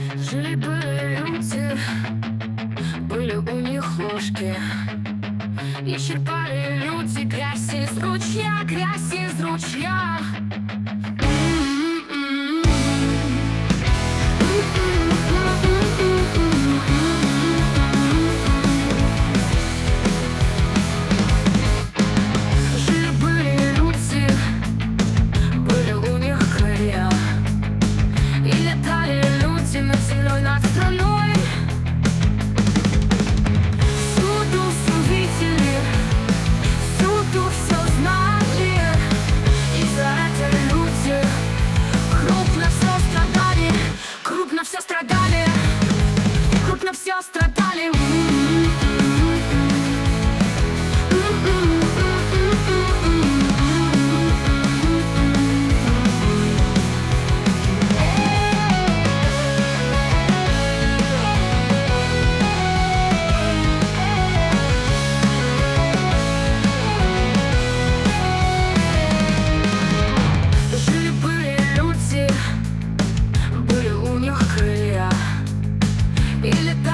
Жили-были люди, были у них ложки, и черпали люди грязь из ручья, грязь из ручья. Жили-были люди, были у них крылья, и летали люди над землей, над страной. Всюду все видели, всюду все знали, и за это люди крупно все страдали, крупно все страдали, крупно все страдали. Жили-были люди, были у них крылья, и летали